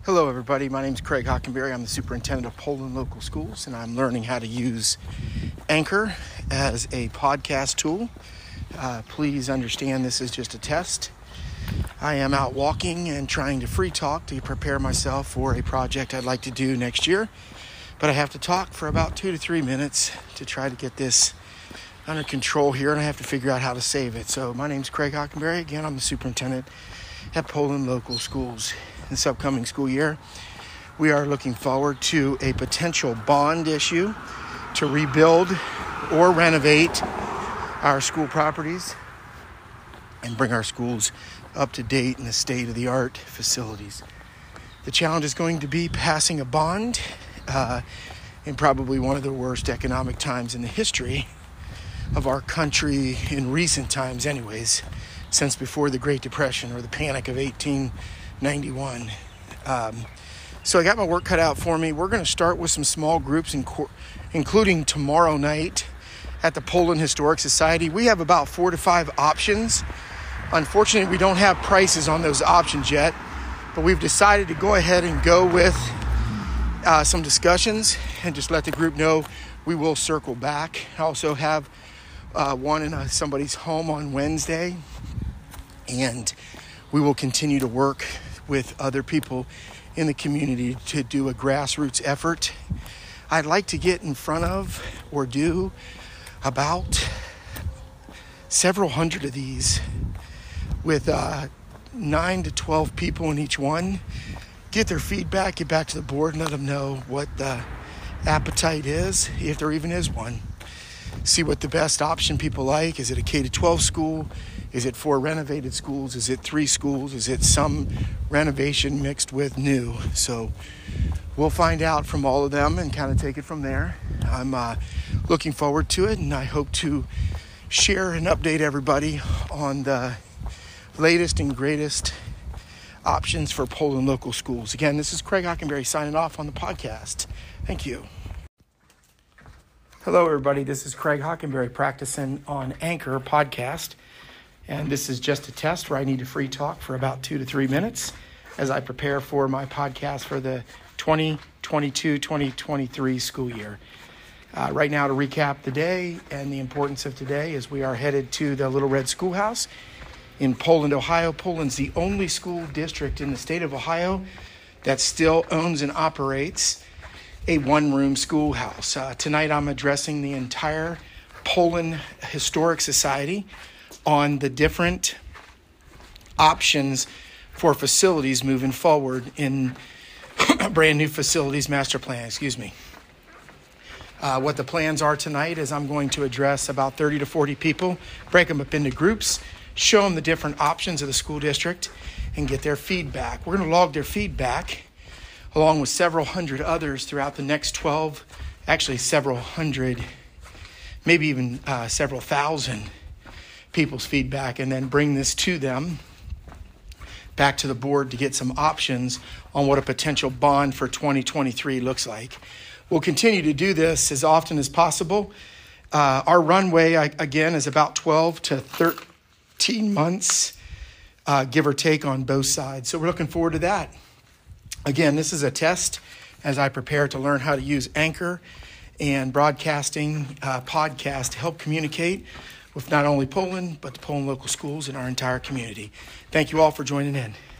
Hello everybody, my name is Craig Hockenberry. I'm the superintendent of Poland Local Schools, and I'm learning how to use Anchor as a podcast tool. Please understand this is just a test. I am out walking and trying to free talk to prepare myself for a project I'd like to do next year, but I have to talk for about 2 to 3 minutes to try to get this under control here, and I have to figure out how to save it. So my name is Craig Hockenberry. Again, I'm the superintendent at Poland Local Schools. This upcoming school year, we are looking forward to a potential bond issue to rebuild or renovate our school properties and bring our schools up to date in the state-of-the-art facilities. The challenge is going to be passing a bond in probably one of the worst economic times in the history of our country, in recent times anyways, since before the Great Depression or the Panic of 1891. So I got my work cut out for me. We're going to start with some small groups, including tomorrow night at the Poland Historic Society. We have about 4 to 5 options. Unfortunately, we don't have prices on those options yet, but we've decided to go ahead and go with some discussions and just let the group know we will circle back. I also have one in somebody's home on Wednesday, and we will continue to work with other people in the community to do a grassroots effort. I'd like to get in front of or do about several hundred of these with 9 to 12 people in each one. Get their feedback, get back to the board, and let them know what the appetite is, if there even is one. See what the best option people like. Is it a K-12 school? Is it 4 renovated schools? Is it 3 schools? Is it some renovation mixed with new? So we'll find out from all of them and kind of take it from there. I'm looking forward to it, and I hope to share and update everybody on the latest and greatest options for Poland Local Schools. Again, this is Craig Hockenberry signing off on the podcast. Thank you. Hello, everybody. This is Craig Hockenberry practicing on Anchor podcast. And this is just a test where I need to free talk for about 2 to 3 minutes as I prepare for my podcast for the 2022-2023 school year. Right now, to recap the day and the importance of today, is we are headed to the Little Red Schoolhouse in Poland, Ohio. Poland's the only school district in the state of Ohio that still owns and operates a one-room schoolhouse. Tonight, I'm addressing the entire Poland Historic Society on the different options for facilities moving forward in a brand new facilities master plan, What the plans are tonight is I'm going to address about 30 to 40 people, break them up into groups, show them the different options of the school district, and get their feedback. We're going to log their feedback along with several hundred others throughout the next several hundred, maybe even several thousand people's feedback, and then bring this to them back to the board to get some options on what a potential bond for 2023 looks like. We'll continue to do this as often as possible. Our runway, again, is about 12 to 13 months, give or take on both sides. So we're looking forward to that. Again, this is a test as I prepare to learn how to use Anchor and broadcasting podcast to help communicate with not only Poland, but the Poland Local Schools and our entire community. Thank you all for joining in.